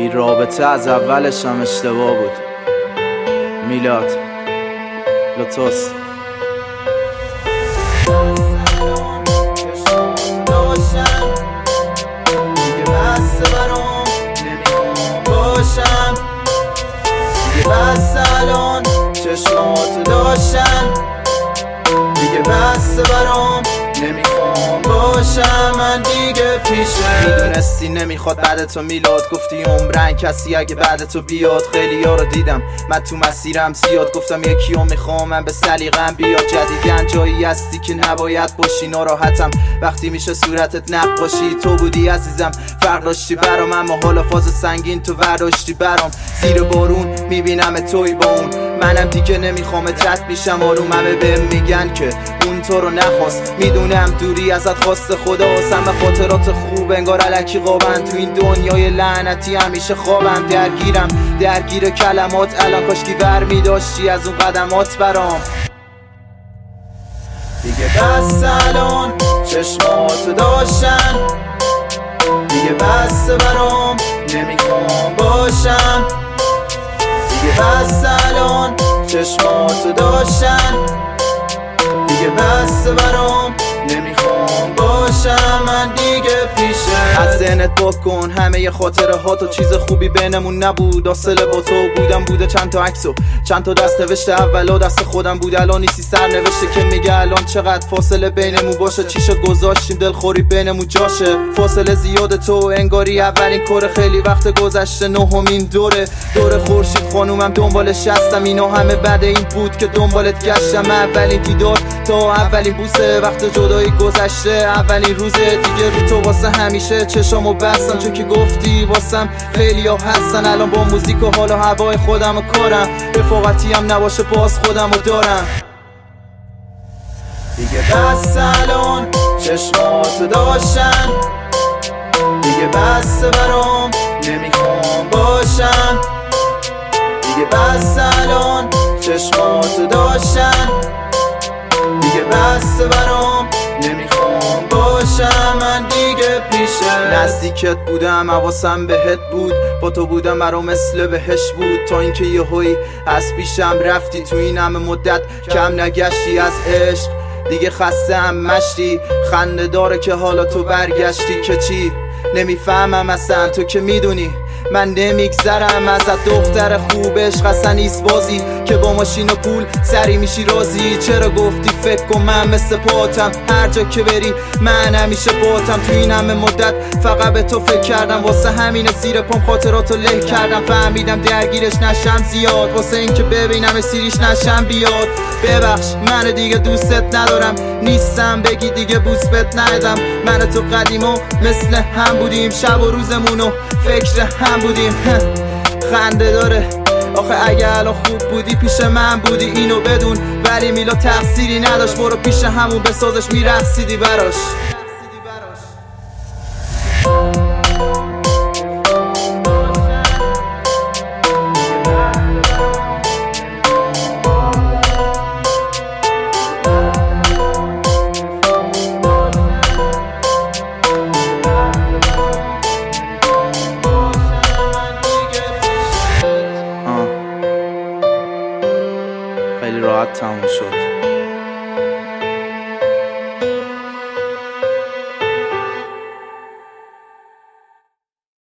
این رابطه از اولش هم اشتباه بود. میلاد لوتوس. دیگه بسته برام نمیخوام باشم، دیگه بسته الان چشماتو داشتن، دیگه بسته برام نمیخوام باشم من دیگه پیشه. میدونستی نمیخواد بعد تو میلاد، گفتی عمرن کسی اگه بعد تو بیاد. خیلی ها رو دیدم من تو مسیرم زیاد، گفتم یکی رو میخوام من به سلیقم بیاد. جدیدن جایی هستی که نباید باشی، ناراحتم وقتی میشه صورتت نقاشی. تو بودی عزیزم فرق داشتی برام، اما حالا فاز سنگین تو ورداشتی برام. زیر بارون میبینم توی با اون، منم دیگه نمیخوام رد میشم آروم. همه بهم میگن که اون تو رو نخواست، میدونم دوری ازت خواست خداست. همه خاطرات خوب انگار الکی قابن، تو این دنیای لعنتی همیشه خوابم. درگیر کلمات، الان کاشکی ور میداشتی از اون قدمات برام. دیگه بسته الان چشماتو داشتن، دیگه بسته برام نمیخوام باشم، دیگه بسته الان چشماتو داشتن، دیگه بسته برام نمیخوام باشم من دیگه پیشه. از ذهنت بکن همه خاطره ها تو، چیز خوبی بینمون نبود. حاصله با تو بوده چند تا عکس و چند تا دست نوشته، اولا دست خودم بود الان نیستی سر نوشته که میگه الان چقدر فاصله بینمون باشه. چیشو گذاشتیم دلخوری بینمون جاشه، فاصله زیاد تو انگاری اولین کره. خیلی وقت گذشته نهمین دوره خورشید خانومم دنبالش هستم. اینا همه بعد این بود که دنبالت گشتم. اولین دیدار تا اولین بوسه، وقت جدایی گذشته اولین روزه دیگه رو تو واسه همیشه چشامو بستم. چون که گفتی واسم خیلی ها هستن، الان با موزیک و حال و هوای خودم و کارم. رفاقتی هم نباشه باز خودم رو دارم. دیگه بسته الان چشماتو داشتن، دیگه بسته برام نمیخوام باشم، دیگه بسته الان چشماتو داشتن، دیگه بسته برام نمیخوام باشم من دیگه پیشه. نزدیکت بودم حواسم بهت بود، با تو بودم برام مثل بهش بود. تا اینکه یهویی از پیشم رفتی، تو این همه مدت کم نگشتی از عشق. دیگه خسته هم مشتی، خنده داره که حالا تو برگشتی. که چی نمیفهمم اصلا، تو که میدونی من نمیگذرم ازت. دختر خوب عشق اصلا نیست بازی که با ماشین و پول سری میشی راضی. چرا گفتی فکر کن من مثل پاتم، هر جا که بری من همیشه باتم. تو این همه مدت فقط به تو فکر کردم، واسه همین زیر پام خاطراتو له کردم. فهمیدم درگیرش نشم زیاد، واسه این که ببینم سیریش نشم بیاد. ببخش من دیگه دوستت ندارم، نیستم بگی دیگه بوس بت ندم. من تو قدیما مثل هم بودیم، شب و روزمونو فکر هم بودیم. خنده داره آخه اگه الان خوب بودی پیش من بودی اینو بدون. ولی میلا تقصیری نداشت، برو پیش همون بسازش میرقصیدی براش.